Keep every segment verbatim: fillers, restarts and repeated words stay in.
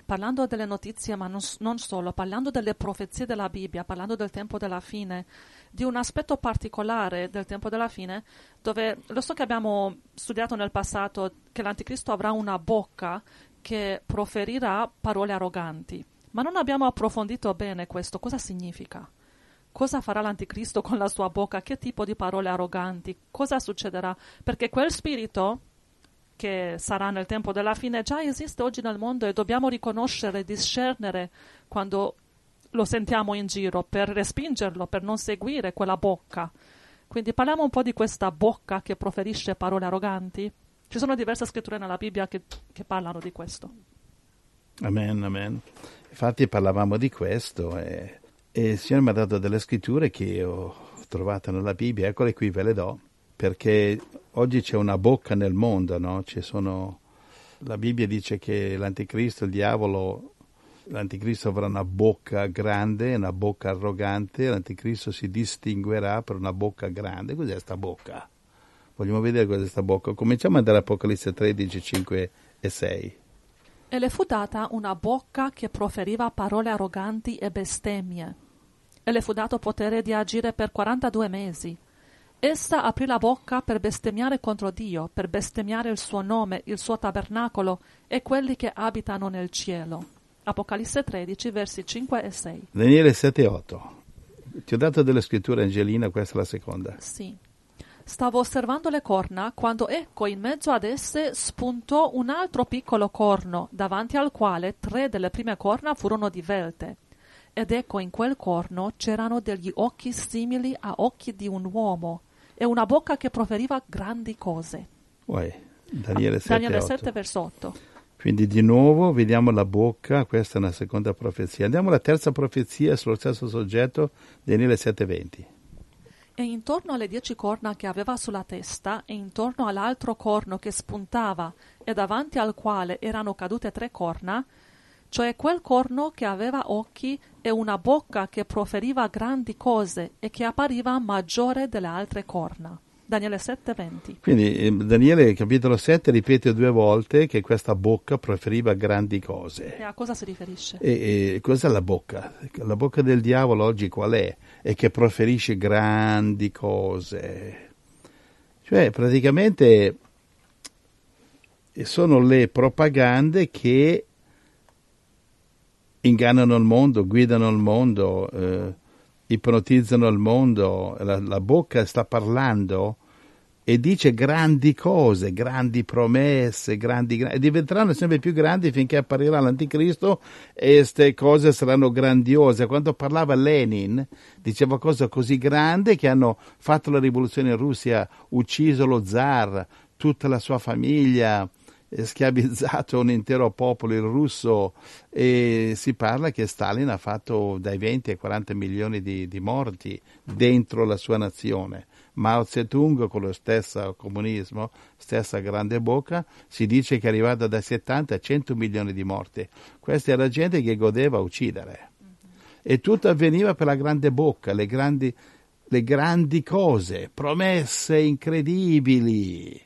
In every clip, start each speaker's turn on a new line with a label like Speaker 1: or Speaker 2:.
Speaker 1: parlando delle notizie, ma non, non solo, parlando delle profezie della Bibbia, parlando del tempo della fine, di un aspetto particolare del tempo della fine, dove lo so che abbiamo studiato nel passato che l'anticristo avrà una bocca che proferirà parole arroganti, ma non abbiamo approfondito bene questo. Cosa significa? Cosa farà l'anticristo con la sua bocca? Che tipo di parole arroganti? Cosa succederà? Perché quel spirito che sarà nel tempo della fine già esiste oggi nel mondo e dobbiamo riconoscere, discernere quando lo sentiamo in giro per respingerlo, per non seguire quella bocca. Quindi parliamo un po' di questa bocca che proferisce parole arroganti. Ci sono diverse scritture nella Bibbia che, che parlano di questo.
Speaker 2: Amen, amen. Infatti parlavamo di questo e, e il Signore mi ha dato delle scritture che ho trovato nella Bibbia, eccole qui, ve le do, perché oggi c'è una bocca nel mondo, no? Ci sono, la Bibbia dice che l'anticristo, il diavolo, l'anticristo avrà una bocca grande, una bocca arrogante, l'anticristo si distinguerà per una bocca grande. Cos'è sta bocca? Vogliamo vedere cos'è sta bocca. Cominciamo dall'Apocalisse tredici, cinque e sei.
Speaker 1: E le fu data una bocca che proferiva parole arroganti e bestemmie. E le fu dato potere di agire per quarantadue mesi. Essa aprì la bocca per bestemmiare contro Dio, per bestemmiare il suo nome, il suo tabernacolo e quelli che abitano nel cielo. Apocalisse tredici, versi cinque e sei.
Speaker 2: Daniele sette e otto. Ti ho dato delle scritture, Angelina, questa è la seconda.
Speaker 1: Sì. Stavo osservando le corna quando ecco in mezzo ad esse spuntò un altro piccolo corno, davanti al quale tre delle prime corna furono divelte. Ed ecco in quel corno c'erano degli occhi simili a occhi di un uomo e una bocca che proferiva grandi cose.
Speaker 2: Uè, Daniele sette,
Speaker 1: Daniele sette, verso otto.
Speaker 2: Quindi di nuovo vediamo la bocca, questa è una seconda profezia. Andiamo alla terza profezia sullo stesso soggetto, Daniele sette venti.
Speaker 1: E intorno alle dieci corna che aveva sulla testa, e intorno all'altro corno che spuntava, e davanti al quale erano cadute tre corna, cioè quel corno che aveva occhi e una bocca che proferiva grandi cose e che appariva maggiore delle altre corna. Daniele sette venti.
Speaker 2: Quindi Daniele capitolo sette ripete due volte che questa bocca proferiva grandi cose.
Speaker 1: E a cosa si riferisce?
Speaker 2: E, e cos'è la bocca? La bocca del diavolo oggi qual è? È che proferisce grandi cose. Cioè praticamente sono le propagande che ingannano il mondo, guidano il mondo, eh, ipnotizzano il mondo. La, la bocca sta parlando e dice grandi cose, grandi promesse, grandi, e diventeranno sempre più grandi finché apparirà l'anticristo e queste cose saranno grandiose. Quando parlava Lenin diceva cose così grandi che hanno fatto la rivoluzione in Russia, ucciso lo zar, tutta la sua famiglia, schiavizzato un intero popolo, il russo, e si parla che Stalin ha fatto dai venti ai quaranta milioni di, di morti dentro la sua nazione. Mao Zedong con lo stesso comunismo, stessa grande bocca, si dice che è arrivata da settanta a cento milioni di morti. Questa era gente che godeva a uccidere. Mm-hmm. E tutto avveniva per la grande bocca, le grandi, le grandi cose, promesse incredibili.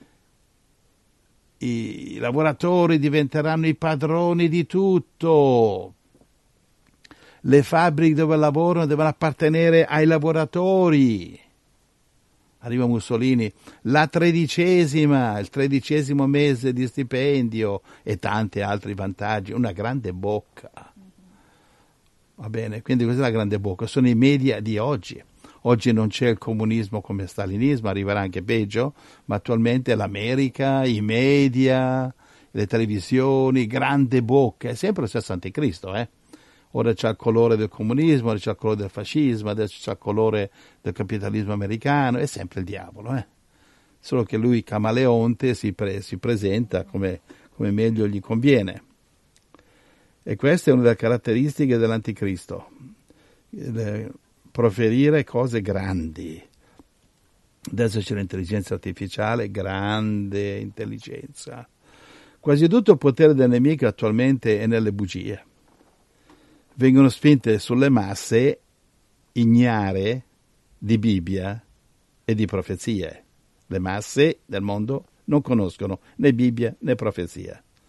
Speaker 2: I lavoratori diventeranno i padroni di tutto. Le fabbriche dove lavorano devono appartenere ai lavoratori. Arriva Mussolini, la tredicesima, il tredicesimo mese di stipendio e tanti altri vantaggi, una grande bocca. Va bene, quindi questa è la grande bocca, sono i media di oggi. Oggi non c'è il comunismo come stalinismo, arriverà anche peggio, ma attualmente l'America, i media, le televisioni, grande bocca, è sempre lo stesso anticristo, eh? Ora c'è il colore del comunismo, ora c'è il colore del fascismo, adesso c'è il colore del capitalismo americano, è sempre il diavolo, eh? Solo che lui, camaleonte, si, pre- si presenta come, come meglio gli conviene. E questa è una delle caratteristiche dell'anticristo, le, proferire cose grandi. Adesso c'è l'intelligenza artificiale, grande intelligenza. Quasi tutto il potere del nemico attualmente è nelle bugie. Vengono spinte sulle masse ignare di Bibbia e di profezie. Le masse del mondo non conoscono né Bibbia né profezia.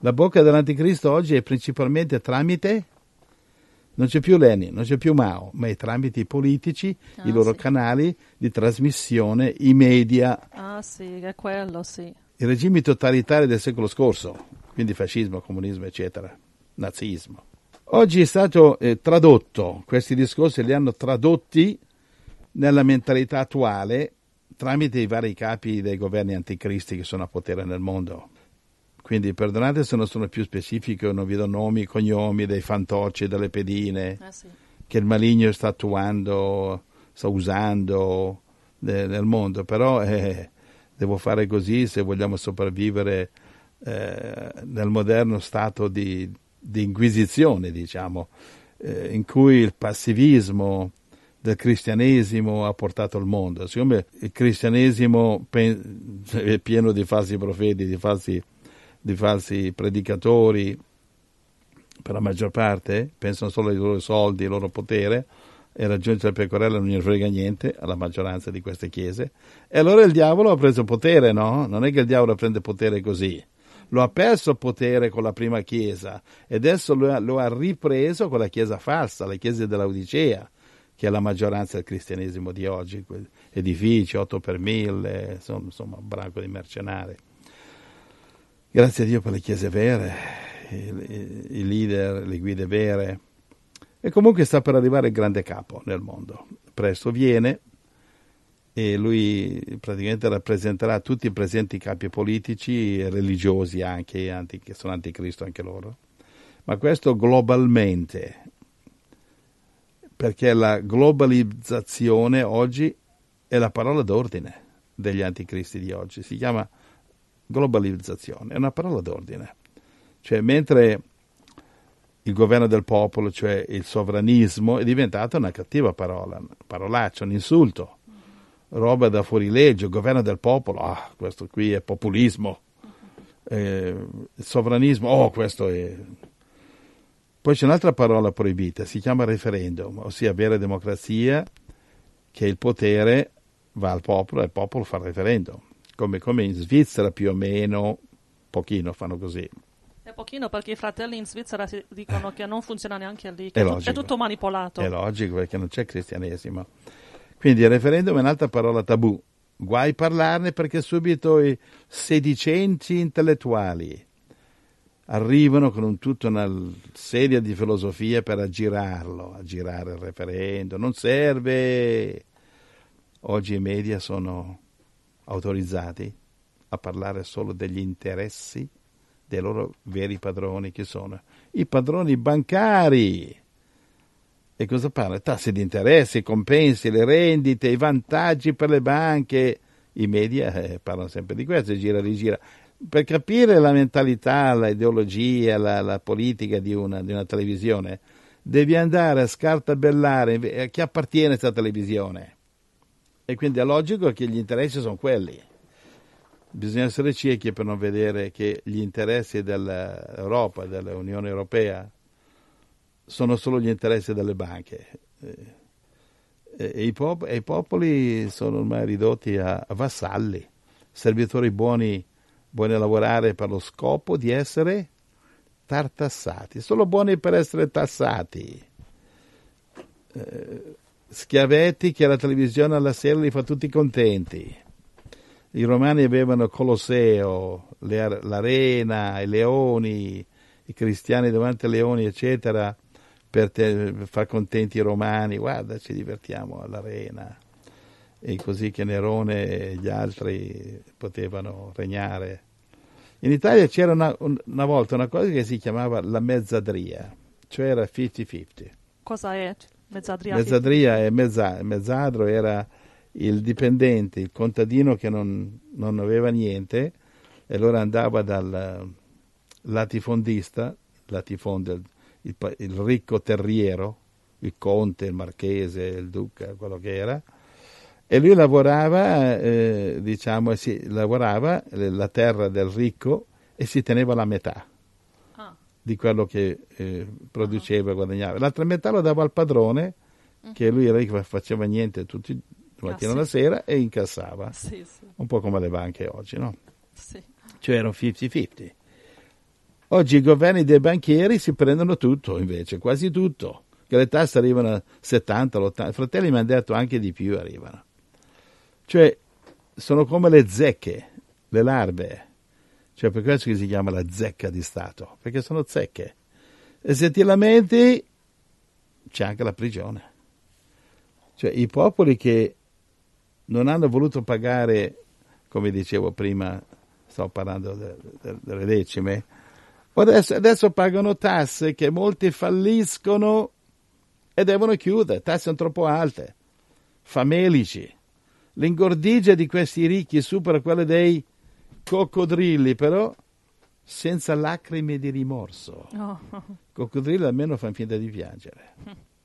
Speaker 2: La bocca dell'anticristo oggi è principalmente tramite, non c'è più Lenin, non c'è più Mao, ma è tramite i politici,
Speaker 1: Ah,
Speaker 2: i loro
Speaker 1: sì.
Speaker 2: canali di trasmissione, i media,
Speaker 1: Ah sì, è quello, sì.
Speaker 2: i regimi totalitari del secolo scorso, quindi fascismo, comunismo, eccetera, nazismo. Oggi è stato eh, tradotto, questi discorsi li hanno tradotti nella mentalità attuale tramite i vari capi dei governi anticristi che sono a potere nel mondo. Quindi perdonate se non sono più specifico, non vi do nomi, cognomi dei fantocci, delle pedine,
Speaker 1: Eh sì.
Speaker 2: che il maligno sta attuando, sta usando eh, nel mondo, però eh, devo fare così se vogliamo sopravvivere eh, nel moderno stato di, di inquisizione, diciamo, eh, in cui il passivismo del cristianesimo ha portato il mondo. Siccome il cristianesimo pen- è pieno di falsi profeti, di falsi, di falsi predicatori, per la maggior parte, pensano solo ai loro soldi, al loro potere, e raggiungere il pecorello non gli frega niente alla maggioranza di queste chiese. E allora il diavolo ha preso potere, no? Non è che il diavolo prende potere così. Lo ha perso il potere con la prima chiesa e adesso lo ha, lo ha ripreso con la chiesa falsa, la chiesa dell'Odicea, che è la maggioranza del cristianesimo di oggi, edifici, otto per mille, insomma, insomma un branco di mercenari. Grazie a Dio per le chiese vere, i, i leader, le guide vere. E comunque sta per arrivare il grande capo nel mondo. Presto viene e lui praticamente rappresenterà tutti i presenti capi politici e religiosi anche, anti, che sono anticristo anche loro. Ma questo globalmente, perché la globalizzazione oggi è la parola d'ordine degli anticristi di oggi. Si chiama globalizzazione, è una parola d'ordine. Cioè, mentre il governo del popolo, cioè il sovranismo, è diventata una cattiva parola, una parolaccia, un insulto, roba da fuorilegge, il governo del popolo, ah, questo qui è populismo, eh, il sovranismo, oh, questo è... Poi c'è un'altra parola proibita, si chiama referendum, ossia vera democrazia, che il potere va al popolo e il popolo fa il referendum, come, come in Svizzera più o meno, pochino fanno così.
Speaker 1: È pochino perché i fratelli in Svizzera si dicono che non funziona neanche lì, che
Speaker 2: È
Speaker 1: è, tut-
Speaker 2: logico.
Speaker 1: è tutto manipolato.
Speaker 2: È logico perché non c'è cristianesimo. Quindi il referendum è un'altra parola tabù. Guai parlarne perché subito i sedicenti intellettuali arrivano con un, tutta una serie di filosofie per aggirarlo, aggirare il referendum. Non serve. Oggi i media sono autorizzati a parlare solo degli interessi dei loro veri padroni, che sono i padroni bancari. E cosa parla? Tassi di interesse, i compensi, le rendite, i vantaggi per le banche. I media eh, parlano sempre di questo, gira e rigira. Per capire la mentalità, l'ideologia, la, la politica di una, di una televisione, devi andare a scartabellare a chi appartiene a questa televisione. E quindi è logico che gli interessi sono quelli. Bisogna essere ciechi per non vedere che gli interessi dell'Europa, dell'Unione Europea, sono solo gli interessi delle banche. E, e, i, pop- e i popoli sono ormai ridotti a, a vassalli, servitori buoni, buoni a lavorare per lo scopo di essere tartassati, solo buoni per essere tassati. Eh, schiavetti che la televisione alla sera li fa tutti contenti. I romani avevano Colosseo, le, l'arena, i leoni, i cristiani davanti ai leoni, eccetera, per, te, per far contenti i romani. Guarda, ci divertiamo all'arena. E così che Nerone e gli altri potevano regnare. In Italia c'era una, una volta una cosa che si chiamava la mezzadria, cioè era cinquanta cinquanta.
Speaker 1: Cosa è mezzadria?
Speaker 2: Mezzadria e mezza, mezzadro era il dipendente, il contadino che non, non aveva niente, e allora andava dal latifondista, latifonde, il, il ricco terriero, il conte, il marchese, il duca, quello che era, e lui lavorava, eh, diciamo, si, lavorava la terra del ricco e si teneva la metà ah. di quello che eh, produceva e guadagnava. L'altra metà lo dava al padrone, uh-huh. che lui era ricco, faceva niente tutti la mattina alla ah, sì. sera e incassava. Sì, sì. Un po' come le banche oggi, no?
Speaker 1: Sì.
Speaker 2: Cioè era un cinquanta cinquanta. Oggi i governi dei banchieri si prendono tutto, invece, quasi tutto. Che le tasse arrivano a settanta, ottanta, i fratelli mi hanno detto anche di più arrivano. Cioè, sono come le zecche, le larve. Cioè, per questo che si chiama la zecca di Stato, perché sono zecche. E se ti lamenti, c'è anche la prigione. Cioè, i popoli che non hanno voluto pagare, come dicevo prima, stavo parlando de, de, delle decime, adesso, adesso pagano tasse che molti falliscono e devono chiudere, tasse sono troppo alte, famelici. L'ingordigia di questi ricchi supera quella dei coccodrilli, però senza lacrime di rimorso. Oh. Coccodrilli almeno fanno finta di piangere.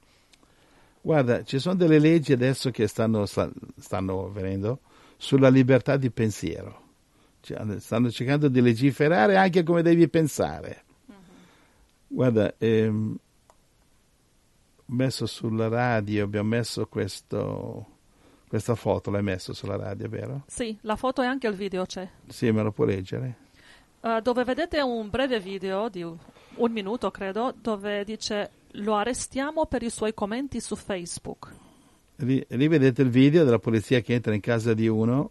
Speaker 2: Guarda, ci sono delle leggi adesso che stanno, stanno venendo sulla libertà di pensiero. Cioè, stanno cercando di legiferare anche come devi pensare. Uh-huh. Guarda, ehm, ho messo sulla radio, abbiamo messo questo, questa foto, l'hai messo sulla radio, vero?
Speaker 1: Sì, la foto e anche il video c'è.
Speaker 2: Sì, me lo può leggere?
Speaker 1: Uh, dove vedete un breve video di un minuto, credo, dove dice: lo arrestiamo per i suoi commenti su Facebook.
Speaker 2: Lì, lì vedete il video della polizia che entra in casa di uno,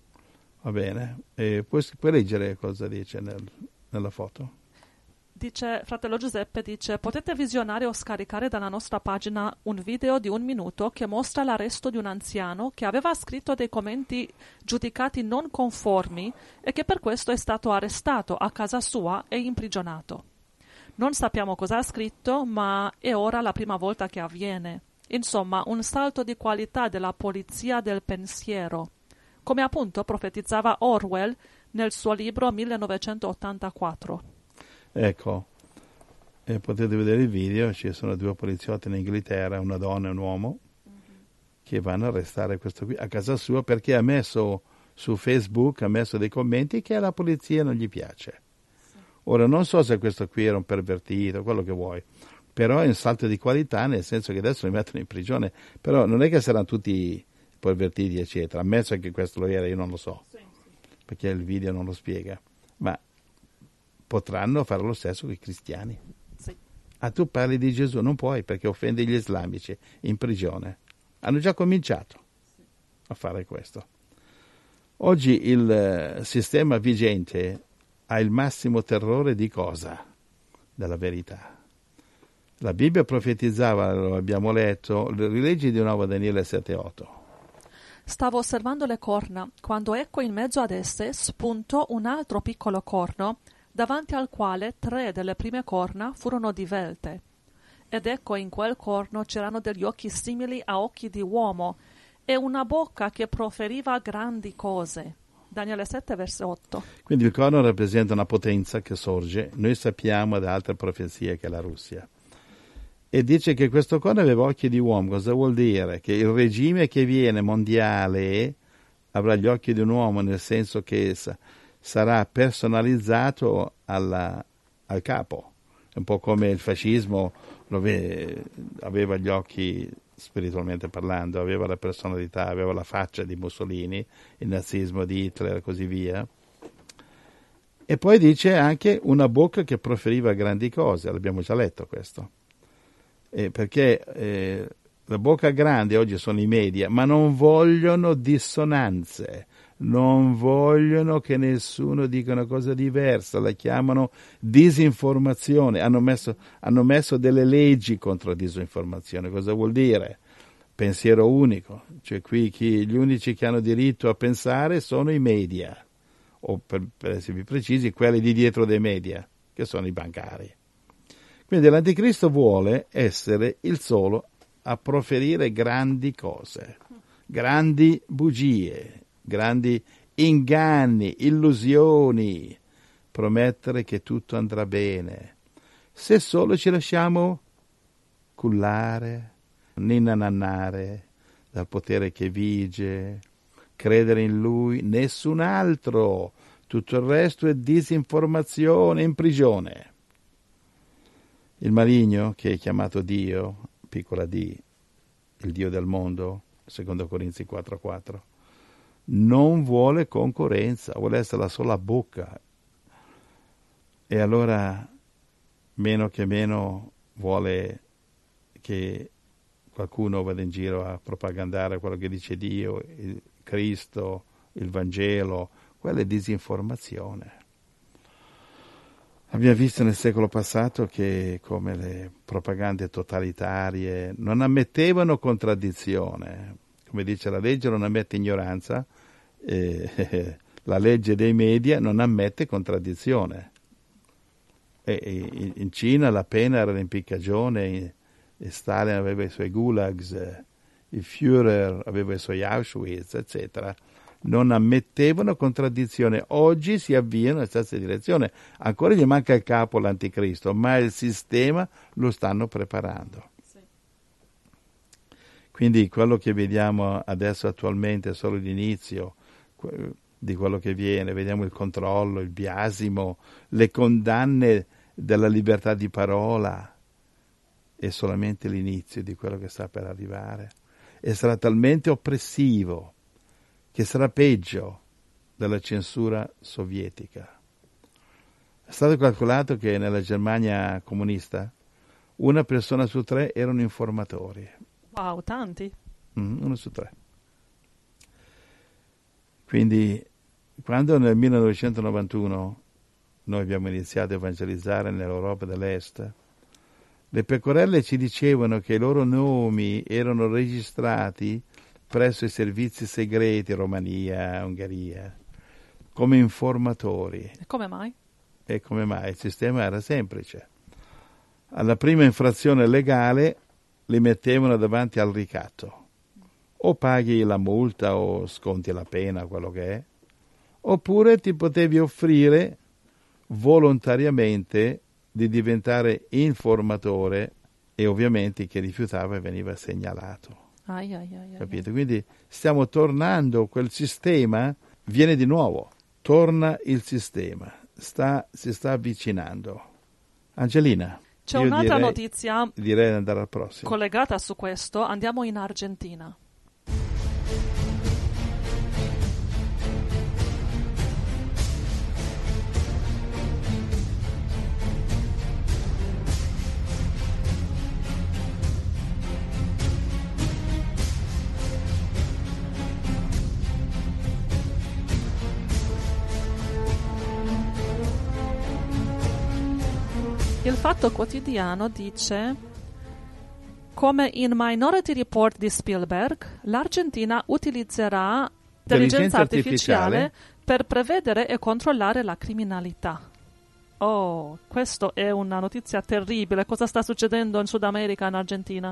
Speaker 2: va bene, e puoi, puoi leggere cosa dice nel, nella foto?
Speaker 1: Dice, fratello Giuseppe dice: potete visionare o scaricare dalla nostra pagina un video di un minuto che mostra l'arresto di un anziano che aveva scritto dei commenti giudicati non conformi e che per questo è stato arrestato a casa sua e imprigionato. Non sappiamo cosa ha scritto, ma è ora la prima volta che avviene. Insomma, un salto di qualità della polizia del pensiero, come appunto profetizzava Orwell nel suo libro millenovecentottantaquattro.
Speaker 2: Ecco, e potete vedere il video, ci sono due poliziotti in Inghilterra, una donna e un uomo, mm-hmm. che vanno a arrestare questo qui a casa sua perché ha messo su Facebook, ha messo dei commenti che alla polizia non gli piace. Sì. Ora, non so se questo qui era un pervertito, quello che vuoi, però è un salto di qualità, nel senso che adesso li mettono in prigione, però non è che saranno tutti pervertiti, eccetera, ammesso che questo lo era, io non lo so, sì, sì. perché il video non lo spiega, ma potranno fare lo stesso con i cristiani. Sì. Ah, tu parli di Gesù, non puoi perché offendi gli islamici in prigione. Hanno già cominciato sì. a fare questo. Oggi il uh, sistema vigente ha il massimo terrore di cosa? Della verità. La Bibbia profetizzava, lo abbiamo letto, le rileggi di nuovo Daniele sette otto.
Speaker 1: Stavo osservando le corna, quando ecco in mezzo ad esse spuntò un altro piccolo corno, davanti al quale tre delle prime corna furono divelte. Ed ecco in quel corno c'erano degli occhi simili a occhi di uomo e una bocca che proferiva grandi cose. Daniele sette, verso otto.
Speaker 2: Quindi il corno rappresenta una potenza che sorge. Noi sappiamo da altre profezie che è la Russia. E dice che questo corno aveva occhi di uomo. Cosa vuol dire? Che il regime che viene mondiale avrà gli occhi di un uomo, nel senso che sarà personalizzato alla, al capo. È un po' come il fascismo dove aveva gli occhi, spiritualmente parlando, aveva la personalità, aveva la faccia di Mussolini, il nazismo di Hitler e così via. E poi dice anche una bocca che proferiva grandi cose, l'abbiamo già letto questo. Eh, perché eh, la bocca grande oggi sono i media, ma non vogliono dissonanze. Non vogliono che nessuno dica una cosa diversa, la chiamano disinformazione. Hanno messo, hanno messo delle leggi contro la disinformazione. Cosa vuol dire? Pensiero unico. Cioè qui chi, gli unici che hanno diritto a pensare sono i media, o per, per essere più precisi, quelli di dietro dei media, che sono i bancari. Quindi l'Anticristo vuole essere il solo a proferire grandi cose, grandi bugie, grandi inganni, illusioni, promettere che tutto andrà bene. Se solo ci lasciamo cullare, ninanannare dal potere che vige, credere in lui, nessun altro, tutto il resto è disinformazione, in prigione. Il maligno, che è chiamato Dio, piccola d, il Dio del mondo, secondo Corinzi quattro quattro, non vuole concorrenza, vuole essere la sola bocca. E allora meno che meno vuole che qualcuno vada in giro a propagandare quello che dice Dio, il Cristo, il Vangelo. Quella è disinformazione. Abbiamo visto nel secolo passato che come le propagande totalitarie non ammettevano contraddizione, come dice la legge non ammette ignoranza, eh, la legge dei media non ammette contraddizione. E, e, in Cina la pena era l'impiccagione, e Stalin aveva i suoi gulags, eh, il Führer aveva i suoi Auschwitz, eccetera. Non ammettevano contraddizione. Oggi si avviano nella stessa direzione. Ancora gli manca il capo, l'anticristo, ma il sistema lo stanno preparando. Sì. Quindi quello che vediamo adesso attualmente è solo l'inizio di quello che viene. Vediamo il controllo, il biasimo, le condanne della libertà di parola. È solamente l'inizio di quello che sta per arrivare. E sarà talmente oppressivo che sarà peggio della censura sovietica. È stato calcolato che nella Germania comunista una persona su tre erano informatori.
Speaker 1: Wow, tanti.
Speaker 2: Mm, uno su tre. Quindi, quando nel millenovecentonovantuno noi abbiamo iniziato a evangelizzare nell'Europa dell'Est, le pecorelle ci dicevano che i loro nomi erano registrati presso i servizi segreti, Romania, Ungheria, come informatori.
Speaker 1: E come mai?
Speaker 2: E come mai? Il sistema era semplice. Alla prima infrazione legale li mettevano davanti al ricatto. O paghi la multa o sconti la pena, quello che è, oppure ti potevi offrire volontariamente di diventare informatore e ovviamente chi rifiutava veniva segnalato.
Speaker 1: Ai, ai, ai,
Speaker 2: Capito? Quindi stiamo tornando, quel sistema viene di nuovo, torna il sistema, sta, si sta avvicinando. Angelina,
Speaker 1: c'è
Speaker 2: io
Speaker 1: un'altra
Speaker 2: direi,
Speaker 1: notizia
Speaker 2: direi di andare al prossimo.
Speaker 1: Collegata su questo, andiamo in Argentina. Il Fatto Quotidiano dice: come in Minority Report di Spielberg, l'Argentina utilizzerà intelligenza artificiale, artificiale per prevedere e controllare la criminalità. Oh, questa è una notizia terribile. Cosa sta succedendo in Sud America e in Argentina?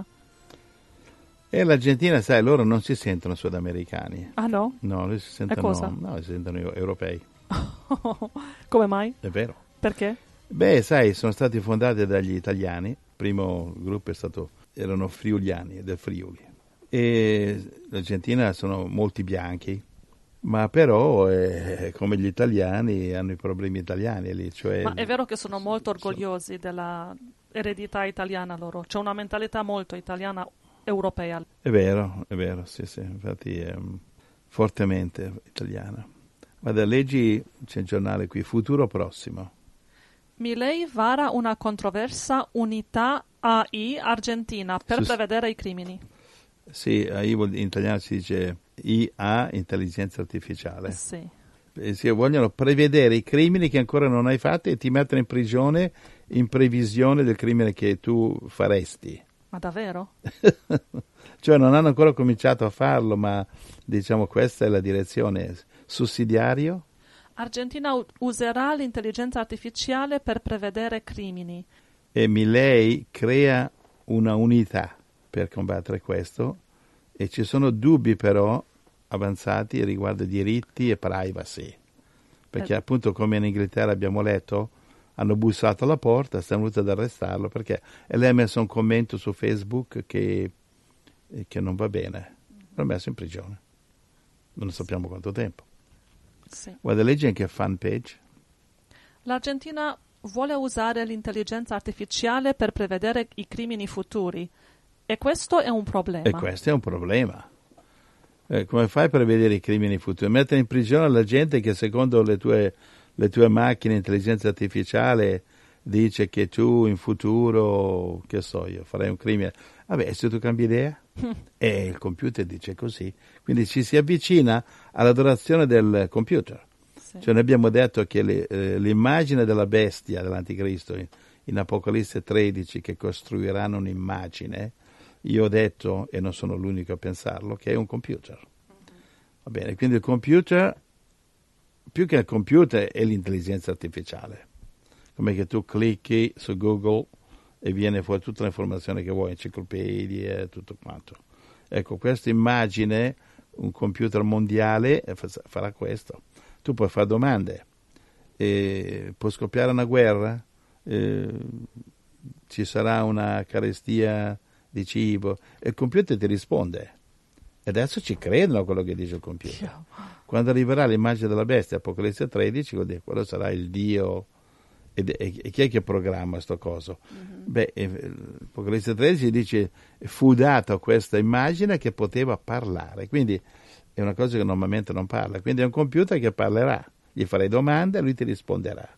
Speaker 2: E l'Argentina, sai, loro non si sentono sudamericani.
Speaker 1: Ah no?
Speaker 2: No, loro si sentono,
Speaker 1: e cosa?
Speaker 2: No, si sentono europei.
Speaker 1: Come mai?
Speaker 2: È vero.
Speaker 1: Perché?
Speaker 2: Beh, sai, sono stati fondati dagli italiani. Il primo gruppo è stato, erano friuliani, del Friuli. E l'Argentina sono molti bianchi, ma però eh, come gli italiani hanno i problemi italiani lì. Cioè,
Speaker 1: ma è vero che sono molto orgogliosi sono... della eredità italiana loro. C'è una mentalità molto italiana, europea.
Speaker 2: È vero, è vero, sì, sì, infatti è um, fortemente italiana. Guarda, leggi, c'è il giornale qui, Futuro Prossimo.
Speaker 1: Milei vara una controversa unità A I argentina per
Speaker 2: Sus-
Speaker 1: prevedere i crimini.
Speaker 2: Sì, A I in italiano si dice I A, intelligenza artificiale.
Speaker 1: Sì.
Speaker 2: E si vogliono prevedere i crimini che ancora non hai fatto e ti mettono in prigione in previsione del crimine che tu faresti.
Speaker 1: Ma davvero?
Speaker 2: Cioè non hanno ancora cominciato a farlo, ma diciamo questa è la direzione. Sussidiario?
Speaker 1: Argentina userà l'intelligenza artificiale per prevedere crimini.
Speaker 2: E Milei crea una unità per combattere questo e ci sono dubbi però avanzati riguardo diritti e privacy. Perché eh. appunto come in Inghilterra abbiamo letto, hanno bussato alla porta, stanno venuti ad arrestarlo perché e lei ha messo un commento su Facebook che, che non va bene. L'ha messo in prigione. Non sappiamo quanto tempo.
Speaker 1: Sì.
Speaker 2: Guarda, leggi anche fan page.
Speaker 1: L'Argentina vuole usare l'intelligenza artificiale per prevedere i crimini futuri e questo è un problema.
Speaker 2: E questo è un problema. Eh, come fai a prevedere i crimini futuri? Mettere in prigione la gente che secondo le tue le tue macchine, intelligenza artificiale, dice che tu in futuro, che so io, farai un crimine. Vabbè, se tu cambi idea, e il computer dice così. Quindi ci si avvicina all'adorazione del computer. Sì. Cioè noi abbiamo detto che le, eh, l'immagine della bestia, dell'anticristo, in, in Apocalisse tredici, che costruiranno un'immagine, io ho detto, e non sono l'unico a pensarlo, che è un computer. Va bene, quindi il computer, più che il computer, è l'intelligenza artificiale. Come che tu clicchi su Google e viene fuori tutta l'informazione che vuoi, enciclopedie, tutto quanto. Ecco, questa immagine, un computer mondiale farà questo. Tu puoi fare domande, eh, può scoppiare una guerra, eh, ci sarà una carestia di cibo, e il computer ti risponde. E adesso ci credono a quello che dice il computer. Quando arriverà l'immagine della bestia, Apocalisse tredici, vuol dire, quello sarà il Dio. E, e, e chi è che programma questo coso? Mm-hmm. Beh, Apocalisse tredici dice, fu data questa immagine che poteva parlare, quindi è una cosa che normalmente non parla, quindi è un computer che parlerà, gli farai domande e lui ti risponderà.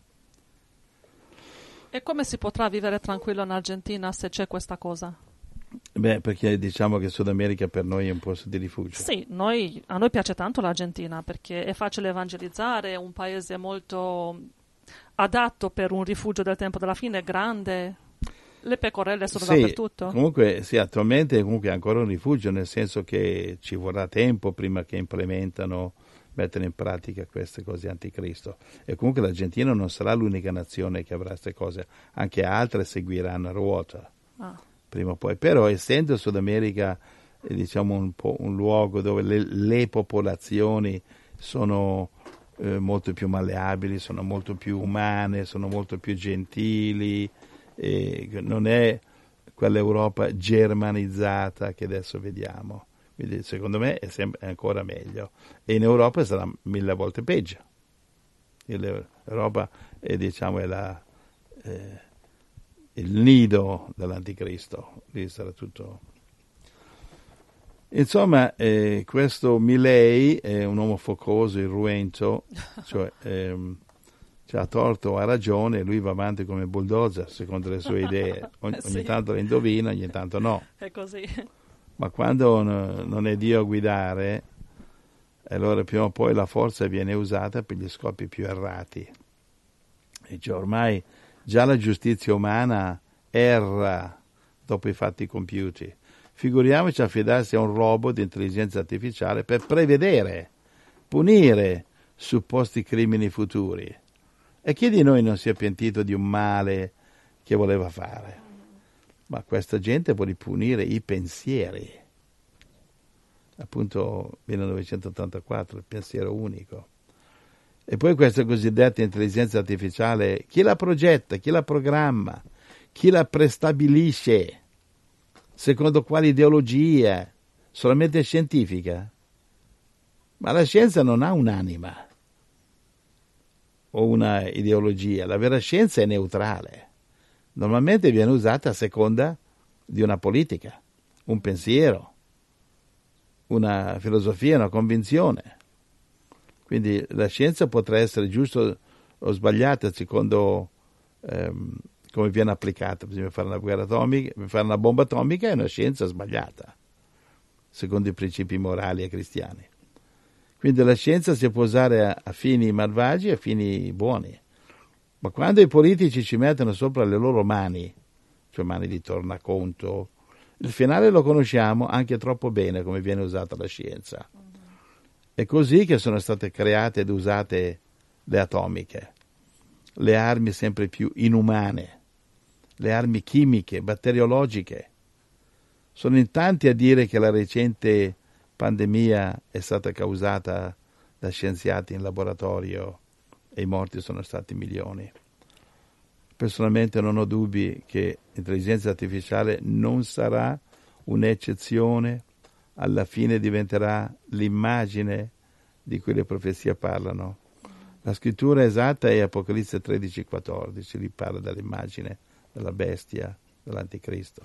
Speaker 1: E come si potrà vivere tranquillo in Argentina se c'è questa cosa?
Speaker 2: Beh, perché diciamo che Sud America per noi è un posto di rifugio.
Speaker 1: Sì, noi, a noi piace tanto l'Argentina perché è facile evangelizzare, è un paese molto adatto per un rifugio del tempo della fine, grande, le pecorelle sono
Speaker 2: sì,
Speaker 1: dappertutto.
Speaker 2: Comunque sì, attualmente comunque è ancora un rifugio, nel senso che ci vorrà tempo prima che implementano, mettere in pratica queste cose anticristo. E comunque l'Argentina non sarà l'unica nazione che avrà queste cose, anche altre seguiranno a ruota. Ah. Prima o poi, però essendo il Sud America eh, diciamo un, po' un luogo dove le, le popolazioni sono eh, molto più malleabili, sono molto più umane, sono molto più gentili, eh, non è quell'Europa germanizzata che adesso vediamo, quindi secondo me è, sempre, è ancora meglio, e in Europa sarà mille volte peggio. L'Europa è, diciamo, è la... Eh, il nido dell'anticristo, lì sarà tutto. Insomma, eh, questo Milei è un uomo focoso, irruento, cioè ehm, ha torto o ha ragione, lui va avanti come bulldozer secondo le sue idee, ogni, sì. ogni tanto le indovina, ogni tanto no.
Speaker 1: È così.
Speaker 2: Ma quando n- non è Dio a guidare, allora prima o poi la forza viene usata per gli scopi più errati. E cioè ormai già la giustizia umana erra dopo i fatti compiuti. Figuriamoci affidarsi a un robot di intelligenza artificiale per prevedere, punire supposti crimini futuri. E chi di noi non si è pentito di un male che voleva fare? Ma questa gente vuole punire i pensieri. Appunto millenovecentottantaquattro, il pensiero unico. E poi questa cosiddetta intelligenza artificiale, chi la progetta, chi la programma, chi la prestabilisce, secondo quale ideologia, solamente scientifica? Ma la scienza non ha un'anima o una ideologia, la vera scienza è neutrale, normalmente viene usata a seconda di una politica, un pensiero, una filosofia, una convinzione. Quindi la scienza potrà essere giusta o sbagliata secondo ehm, come viene applicata. Bisogna fare una guerra atomica, fare una bomba atomica è una scienza sbagliata, secondo i principi morali e cristiani. Quindi la scienza si può usare a, a fini malvagi e a fini buoni. Ma quando i politici ci mettono sopra le loro mani, cioè mani di tornaconto, il finale lo conosciamo anche troppo bene come viene usata la scienza. È così che sono state create ed usate le atomiche, le armi sempre più inumane, le armi chimiche, batteriologiche. Sono in tanti a dire che la recente pandemia è stata causata da scienziati in laboratorio e i morti sono stati milioni. Personalmente non ho dubbi che l'intelligenza artificiale non sarà un'eccezione, alla fine diventerà l'immagine di cui le profezie parlano. La scrittura esatta è Apocalisse tredici quattordici, lì parla dell'immagine della bestia, dell'anticristo.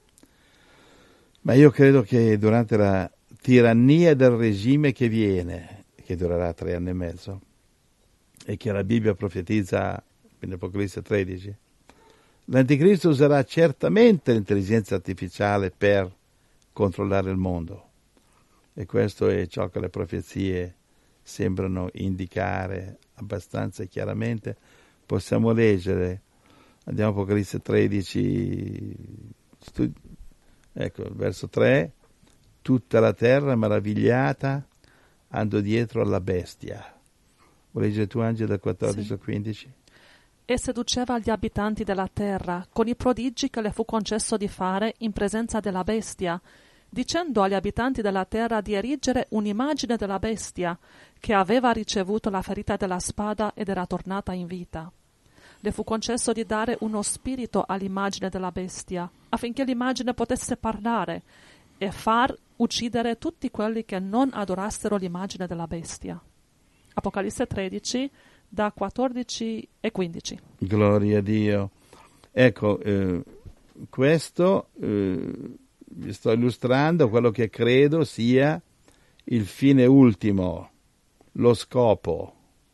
Speaker 2: Ma io credo che durante la tirannia del regime che viene, che durerà tre anni e mezzo, e che la Bibbia profetizza in Apocalisse tredici, l'anticristo userà certamente l'intelligenza artificiale per controllare il mondo, e questo è ciò che le profezie sembrano indicare abbastanza chiaramente. Possiamo leggere, andiamo a Apocalisse tredici, studi- ecco, verso tre, tutta la terra meravigliata andò dietro alla bestia. Vuoi leggere tu, Angela, dal quattordici al quindici?
Speaker 1: E seduceva gli abitanti della terra con i prodigi che le fu concesso di fare in presenza della bestia, dicendo agli abitanti della terra di erigere un'immagine della bestia, che aveva ricevuto la ferita della spada ed era tornata in vita. Le fu concesso di dare uno spirito all'immagine della bestia, affinché l'immagine potesse parlare e far uccidere tutti quelli che non adorassero l'immagine della bestia. Apocalisse tredici, da quattordici e quindici.
Speaker 2: Gloria a Dio. Ecco, eh, questo eh, vi sto illustrando quello che credo sia il fine ultimo, lo scopo,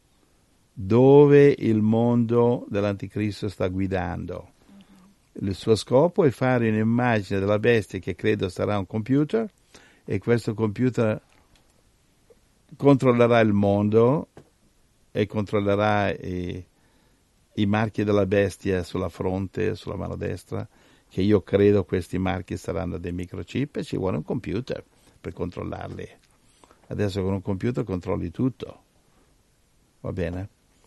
Speaker 2: dove il mondo dell'anticristo sta guidando. Il suo scopo è fare un'immagine della bestia che credo sarà un computer, e questo computer controllerà il mondo e controllerà i, i marchi della bestia sulla fronte, sulla mano destra, che io credo questi marchi saranno dei microchip, e ci vuole un computer per controllarli. Adesso con un computer controlli tutto, va bene?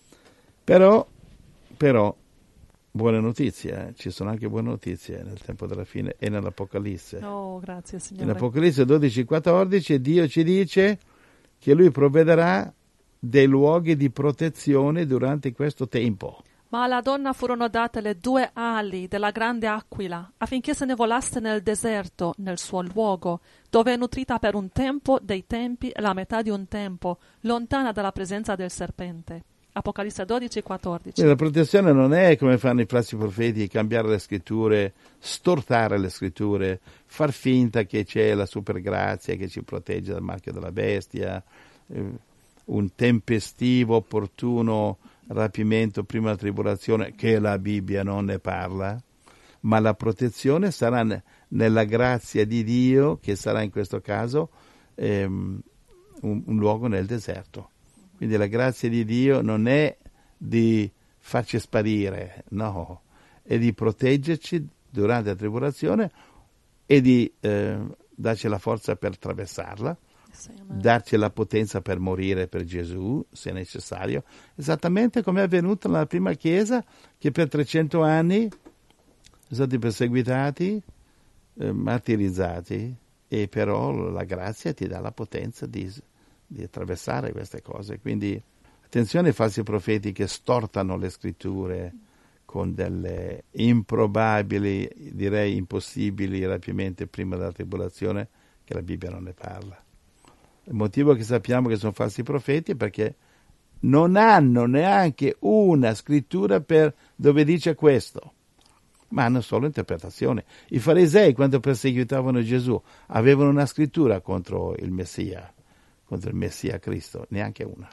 Speaker 2: Però, però buone notizie, eh? Ci sono anche buone notizie nel tempo della fine e nell'Apocalisse.
Speaker 1: Oh, grazie Signore.
Speaker 2: In Apocalisse dodici quattordici Dio ci dice che Lui provvederà dei luoghi di protezione durante questo tempo.
Speaker 1: Ma alla donna furono date le due ali della grande aquila, affinché se ne volasse nel deserto, nel suo luogo, dove è nutrita per un tempo dei tempi e la metà di un tempo, lontana dalla presenza del serpente. Apocalisse dodici quattordici.
Speaker 2: La protezione non è come fanno i falsi profeti, cambiare le scritture, stortare le scritture, far finta che c'è la supergrazia che ci protegge dal marchio della bestia, eh, un tempestivo, opportuno rapimento prima della tribolazione, che la Bibbia non ne parla, ma la protezione sarà ne, nella grazia di Dio, che sarà in questo caso ehm, un, un luogo nel deserto. Quindi la grazia di Dio non è di farci sparire, no, è di proteggerci durante la tribolazione e di eh, darci la forza per attraversarla, sì, darci la potenza per morire per Gesù, se necessario, esattamente come è avvenuto nella prima Chiesa, che per trecento anni sono stati perseguitati, eh, martirizzati, e però la grazia ti dà la potenza di... di attraversare queste cose. Quindi attenzione ai falsi profeti che stortano le scritture con delle improbabili, direi impossibili rapimenti prima della tribolazione, che la Bibbia non ne parla. Il motivo che sappiamo che sono falsi profeti è perché non hanno neanche una scrittura per dove dice questo, ma hanno solo interpretazione. I farisei, quando perseguitavano Gesù, avevano una scrittura contro il Messia, contro il Messia Cristo, neanche una.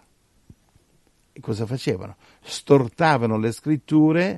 Speaker 2: E cosa facevano? Stortavano le scritture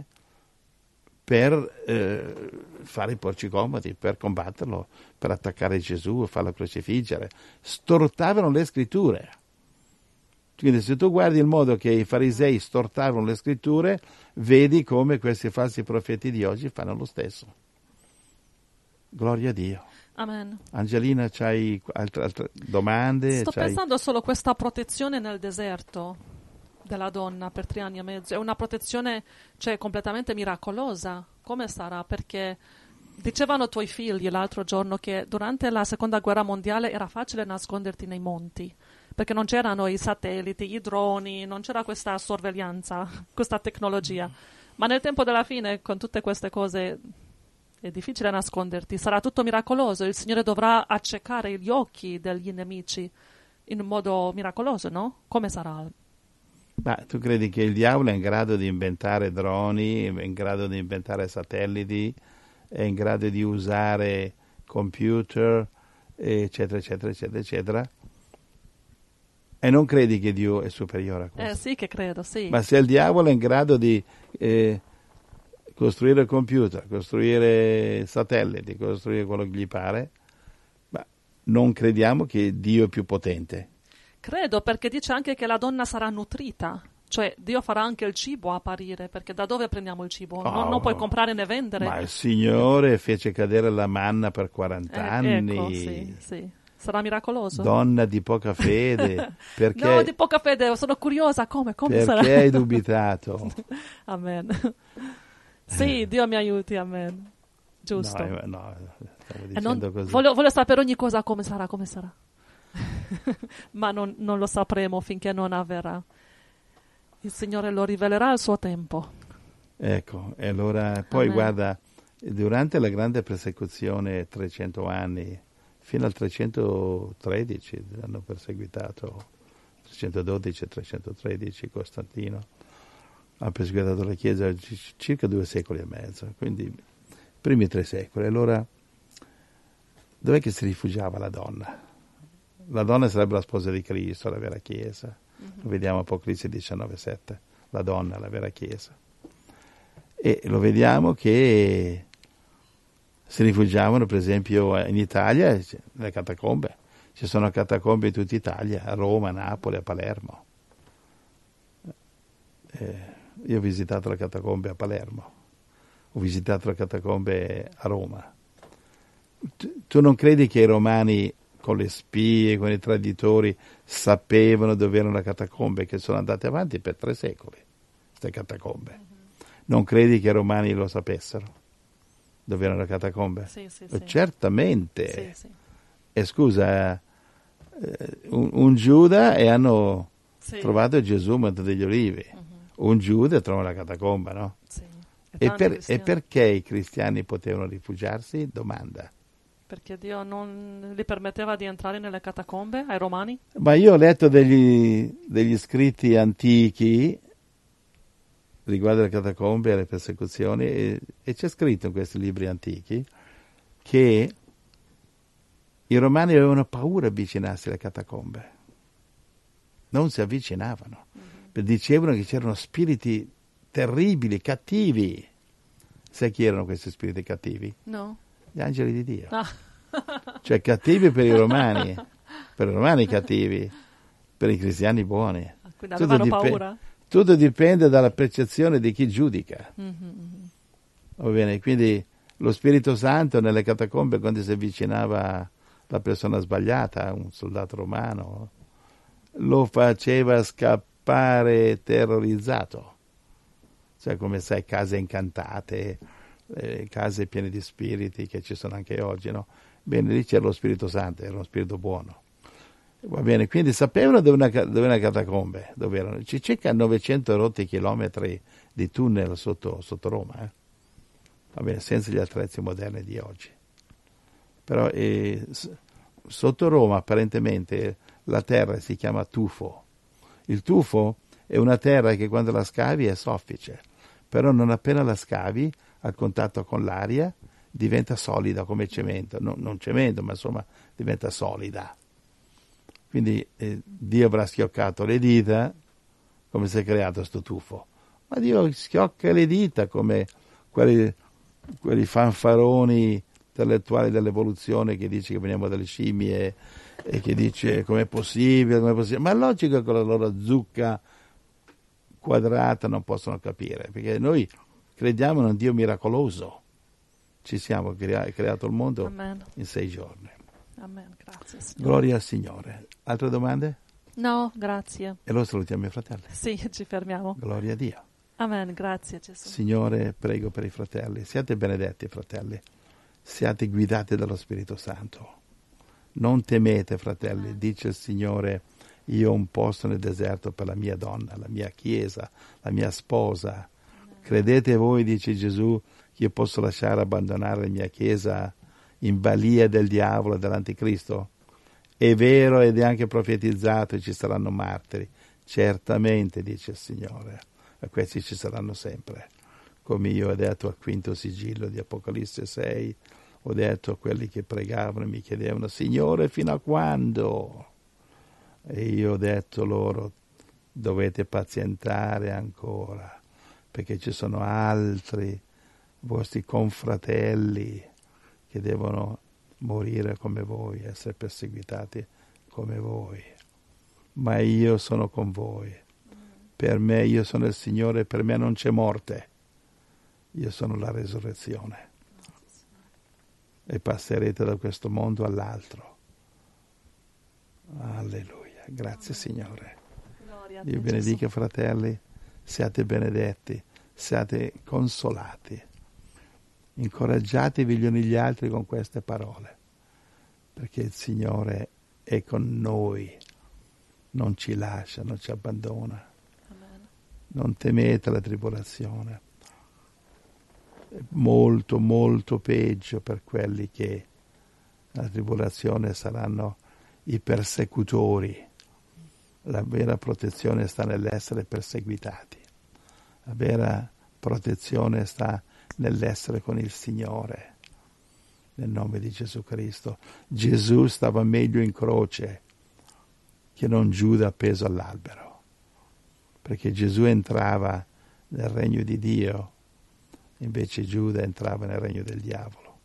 Speaker 2: per eh, fare i porci comodi, per combatterlo, per attaccare Gesù, farlo crocifiggere. Stortavano le scritture. Quindi se tu guardi il modo che i farisei stortavano le scritture, vedi come questi falsi profeti di oggi fanno lo stesso. Gloria a Dio.
Speaker 1: Amen.
Speaker 2: Angelina, c'hai altre, altre domande?
Speaker 1: Sto
Speaker 2: c'hai...
Speaker 1: pensando solo a questa protezione nel deserto della donna per tre anni e mezzo. È una protezione, cioè, completamente miracolosa. Come sarà? Perché dicevano i tuoi figli l'altro giorno che durante la seconda guerra mondiale era facile nasconderti nei monti, perché non c'erano i satelliti, i droni, non c'era questa sorveglianza, questa tecnologia. Ma nel tempo della fine, con tutte queste cose, è difficile nasconderti, sarà tutto miracoloso, il Signore dovrà accecare gli occhi degli nemici in un modo miracoloso, no? Come sarà?
Speaker 2: Ma tu credi che il diavolo è in grado di inventare droni, è in grado di inventare satelliti, è in grado di usare computer, eccetera, eccetera, eccetera, eccetera? E non credi che Dio è superiore a questo?
Speaker 1: Eh sì che credo, sì.
Speaker 2: Ma se il diavolo è in grado di eh, costruire computer, costruire satelliti, costruire quello che gli pare, ma non crediamo che Dio è più potente.
Speaker 1: Credo, perché dice anche che la donna sarà nutrita. Cioè, Dio farà anche il cibo apparire, perché da dove prendiamo il cibo?
Speaker 2: Oh,
Speaker 1: non, non puoi comprare né vendere.
Speaker 2: Ma il Signore fece cadere la manna per quaranta
Speaker 1: Eh,
Speaker 2: anni.
Speaker 1: ecco, sì, sì. Sarà miracoloso.
Speaker 2: Donna di poca fede. Perché,
Speaker 1: no, di poca fede, sono curiosa. Come, come
Speaker 2: perché
Speaker 1: sarà?
Speaker 2: hai dubitato?
Speaker 1: Amen. Sì, Dio mi aiuti, amen. Giusto.
Speaker 2: No, no, stavo
Speaker 1: Eh,
Speaker 2: dicendo
Speaker 1: non-
Speaker 2: così.
Speaker 1: voglio, voglio sapere ogni cosa come sarà, come sarà. Ma non, non lo sapremo finché non avverrà. Il Signore lo rivelerà al suo tempo.
Speaker 2: Ecco, e allora poi
Speaker 1: Amen.
Speaker 2: guarda, durante la grande persecuzione, trecento anni, fino al trecentotredici hanno perseguitato, trecentododici trecentotredici Costantino, ha perseguitato la Chiesa c- circa due secoli e mezzo, quindi i primi tre secoli. Allora, dov'è che si rifugiava la donna? La donna sarebbe la sposa di Cristo, la vera Chiesa. Lo vediamo Apocalisse diciannove sette, la donna, la vera Chiesa. E lo vediamo che si rifugiavano, per esempio, in Italia, nelle catacombe. Ci sono catacombe in tutta Italia, a Roma, a Napoli, a Palermo. Eh, io ho visitato le catacombe a Palermo, ho visitato le catacombe a Roma. Tu, tu non credi che i romani, con le spie, con i traditori, sapevano dove erano le catacombe, che sono andate avanti per tre secoli, queste catacombe? Non credi che i romani lo sapessero, dove erano le catacombe?
Speaker 1: Sì, sì,
Speaker 2: Eh,
Speaker 1: sì.
Speaker 2: Certamente.
Speaker 1: Sì, sì.
Speaker 2: E scusa, eh, un, un Giuda e hanno
Speaker 1: Sì.
Speaker 2: trovato Gesù a Monte degli Olivi. Un Giuda trova la catacomba, no?
Speaker 1: Sì. E
Speaker 2: E,
Speaker 1: tanti
Speaker 2: per- e
Speaker 1: cristiani.
Speaker 2: perché i cristiani potevano rifugiarsi? Domanda.
Speaker 1: Perché Dio non gli permetteva di entrare nelle catacombe ai romani?
Speaker 2: Ma io ho letto degli, degli scritti antichi riguardo alle catacombe e alle persecuzioni e, e c'è scritto in questi libri antichi che i romani avevano paura di avvicinarsi alle catacombe. Non si avvicinavano. Perché dicevano che c'erano spiriti terribili, cattivi. Sai chi erano questi spiriti cattivi?
Speaker 1: No.
Speaker 2: Gli angeli di Dio.
Speaker 1: Ah.
Speaker 2: Cioè cattivi per i romani, per i romani cattivi, per i cristiani buoni.
Speaker 1: Quindi
Speaker 2: Tutto,
Speaker 1: avevano
Speaker 2: dipe-
Speaker 1: paura?
Speaker 2: tutto dipende dalla percezione di chi giudica.
Speaker 1: Mhm.
Speaker 2: Va bene? Quindi lo Spirito Santo nelle catacombe, quando si avvicinava la persona sbagliata, un soldato romano, lo faceva scappare terrorizzato. Cioè, come sai, case incantate, eh, case piene di spiriti che ci sono anche oggi, no? Bene, lì c'era lo Spirito Santo, era uno spirito buono. Va bene, quindi sapevano dove una, dove una catacombe, dove erano. C'è circa novecento rotti chilometri di tunnel sotto, sotto Roma, eh? Va bene, senza gli attrezzi moderni di oggi. Però eh, s- sotto Roma apparentemente la terra si chiama tufo. Il tufo è una terra che quando la scavi è soffice, però non appena la scavi al contatto con l'aria diventa solida come cemento, no, non cemento ma insomma diventa solida. Quindi eh, Dio avrà schioccato le dita come si è creato sto tufo, ma Dio schiocca le dita come quelli, quelli fanfaroni intellettuali dell'evoluzione che dice che veniamo dalle scimmie e che dice com'è possibile, com'è possibile, ma è logico che con la loro zucca quadrata non possono capire, perché noi crediamo in un Dio miracoloso, ci siamo crea- creato il mondo
Speaker 1: Amen.
Speaker 2: in sei giorni.
Speaker 1: Amen. Grazie, Signore.
Speaker 2: Gloria al Signore. Altre domande?
Speaker 1: No, grazie.
Speaker 2: E lo salutiamo i fratelli.
Speaker 1: Sì, ci fermiamo.
Speaker 2: Gloria a Dio.
Speaker 1: Amen. Grazie, Gesù.
Speaker 2: Signore, prego per i fratelli. Siate benedetti, fratelli. Siate guidati dallo Spirito Santo. Non temete, fratelli,
Speaker 1: Amen.
Speaker 2: dice il Signore, io ho un posto nel deserto per la mia donna, la mia chiesa, la mia sposa.
Speaker 1: Amen.
Speaker 2: Credete voi, dice Gesù, che io posso lasciare abbandonare la mia chiesa in balia del diavolo e dell'anticristo? È vero ed è anche profetizzato, ci saranno martiri. Certamente, dice il Signore, e questi ci saranno sempre. Come io ho detto al quinto sigillo di Apocalisse sei, ho detto a quelli che pregavano e mi chiedevano, Signore, fino a quando? E io ho detto loro, dovete pazientare ancora, perché ci sono altri vostri confratelli che devono morire come voi, essere perseguitati come voi. Ma io sono con voi. Per me, io sono il Signore, per me non c'è morte. Io sono la resurrezione. E passerete da questo mondo all'altro. Alleluia. Grazie Signore. Dio benedica fratelli, siate benedetti, siate consolati. Incoraggiatevi gli uni gli altri con queste parole, perché il Signore è con noi, non ci lascia, non ci abbandona.
Speaker 1: Amen.
Speaker 2: Non temete la tribolazione. È molto, molto peggio per quelli che la tribolazione saranno i persecutori. La vera protezione sta nell'essere perseguitati. La vera protezione sta nell'essere con il Signore. Nel nome di Gesù Cristo. Gesù stava meglio in croce che non Giuda appeso all'albero. Perché Gesù entrava nel regno di Dio, invece Giuda entrava nel regno del diavolo.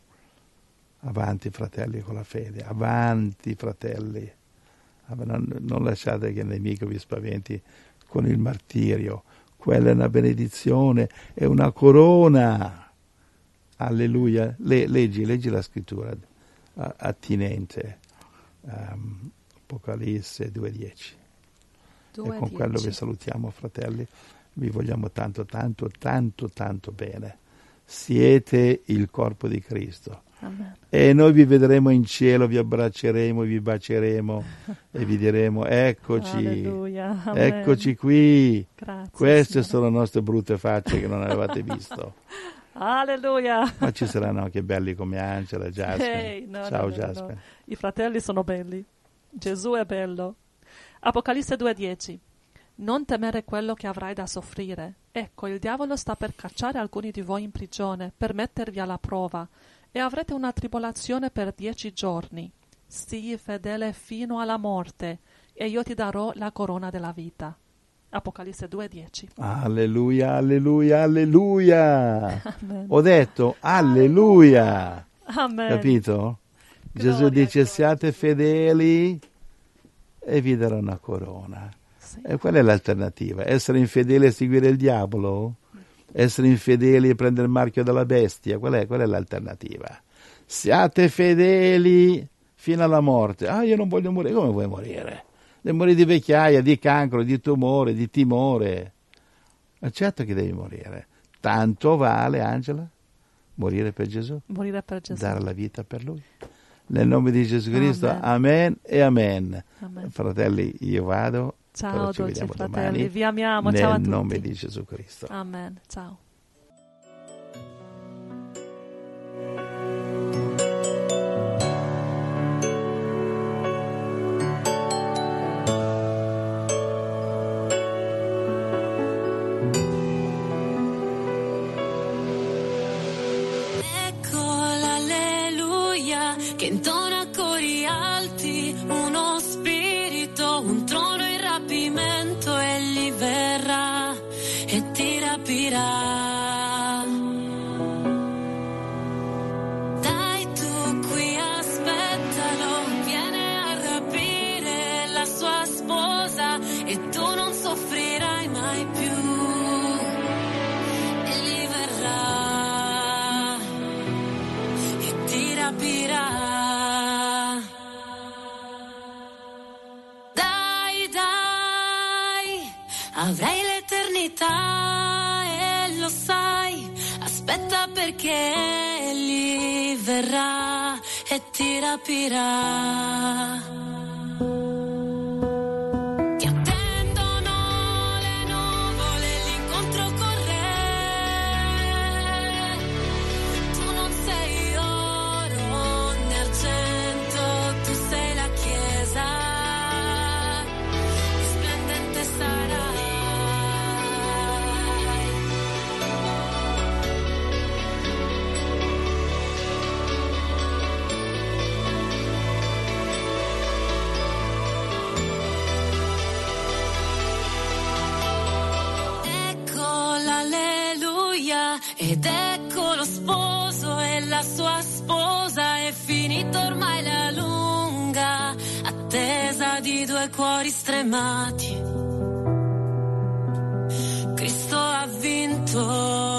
Speaker 2: Avanti fratelli con la fede, avanti fratelli. Non, non lasciate che il nemico vi spaventi con il martirio. Quella è una benedizione, è una corona. Alleluia. Le, leggi, leggi la scrittura attinente. Um, Apocalisse due dieci. E con quello vi salutiamo fratelli. Vi vogliamo tanto, tanto, tanto, tanto bene. Siete il corpo di Cristo.
Speaker 1: Amen.
Speaker 2: E noi vi vedremo in cielo, vi abbracceremo, vi baceremo e vi diremo eccoci,
Speaker 1: Alleluia. Amen.
Speaker 2: Eccoci qui.
Speaker 1: Grazie,
Speaker 2: Queste
Speaker 1: Signore.
Speaker 2: sono le nostre brutte facce che non avevate visto.
Speaker 1: Alleluia.
Speaker 2: Ma ci saranno anche belli come Angela, Jasmine.
Speaker 1: Hey, no,
Speaker 2: Ciao
Speaker 1: no, no,
Speaker 2: Jasmine.
Speaker 1: no. I fratelli sono belli. Gesù è bello. Apocalisse due dieci. Non temere quello che avrai da soffrire. Ecco, il diavolo sta per cacciare alcuni di voi in prigione, per mettervi alla prova, e avrete una tribolazione per dieci giorni. Sii fedele fino alla morte, e io ti darò la corona della vita. Apocalisse due dieci.
Speaker 2: Alleluia, alleluia, alleluia.
Speaker 1: Amen.
Speaker 2: Ho detto alleluia.
Speaker 1: Amen.
Speaker 2: Capito?
Speaker 1: Gloria,
Speaker 2: Gesù dice
Speaker 1: gloria.
Speaker 2: siate fedeli e vi darò una corona.
Speaker 1: Sì.
Speaker 2: E qual è l'alternativa? Essere infedeli e seguire il diavolo? Essere infedeli e prendere il marchio della bestia? Qual è, qual è l'alternativa? Siate fedeli fino alla morte. Ah, io non voglio morire. Come vuoi morire? Devi morire di vecchiaia, di cancro, di tumore, di timore. Ma certo che devi morire. Tanto vale, Angela, morire per Gesù.
Speaker 1: Morire per Gesù.
Speaker 2: Dare la vita per Lui. Nel nome di Gesù Cristo,
Speaker 1: Amen.
Speaker 2: amen e amen.
Speaker 1: Amen.
Speaker 2: Fratelli, io vado.
Speaker 1: Ciao,
Speaker 2: però ci
Speaker 1: dolci
Speaker 2: vediamo
Speaker 1: fratelli,
Speaker 2: domani.
Speaker 1: vi amiamo.
Speaker 2: Nel
Speaker 1: Ciao a tutti.
Speaker 2: nome di Gesù Cristo.
Speaker 1: Amen. Ciao.
Speaker 3: Ecco l'alleluia che intona cori alti, uno spirito, un trono in rapimento, egli verrà e ti rapirà. Dai tu qui, aspettalo, viene a rapire la sua sposa e tu non soffrirai mai più. Egli verrà e ti rapirà. Dai, dai, avrai l'eternità e lo sai. Aspetta perché egli verrà e ti rapirà. Ti attendono le nuvole, l'incontro con re. Tu non sei oro né argento, tu sei la chiesa, risplendente sarai. ed ecco lo sposo e la sua sposa, è finita ormai la lunga attesa di due cuori stremati. Cristo ha vinto.